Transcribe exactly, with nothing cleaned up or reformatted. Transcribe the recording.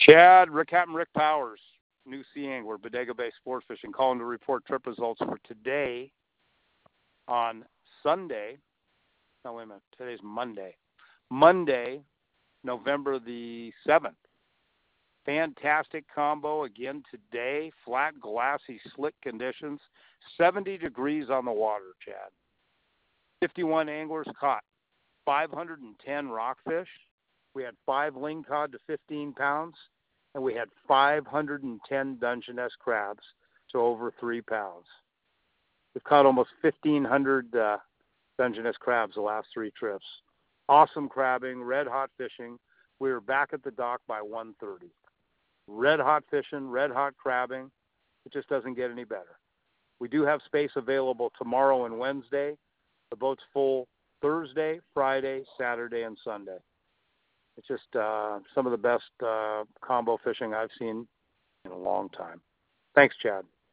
Chad, Rick Captain Rick Powers, new sea angler, Bodega Bay Sport Fishing, calling to report trip results for today on Sunday. No, wait a minute. Today's Monday. Monday, November the seventh. Fantastic combo again today. Flat, glassy, slick conditions. seventy degrees on the water, Chad. fifty-one anglers caught five hundred ten rockfish. We had five lingcod to fifteen pounds, and we had five hundred ten Dungeness crabs to over three pounds. We've caught almost fifteen hundred uh, Dungeness crabs the last three trips. Awesome crabbing, red-hot fishing. We were back at the dock by one thirty. Red-hot fishing, red-hot crabbing. It just doesn't get any better. We do have space available tomorrow and Wednesday. The boat's full Thursday, Friday, Saturday, and Sunday. It's just uh, some of the best uh, combo fishing I've seen in a long time. Thanks, Chad.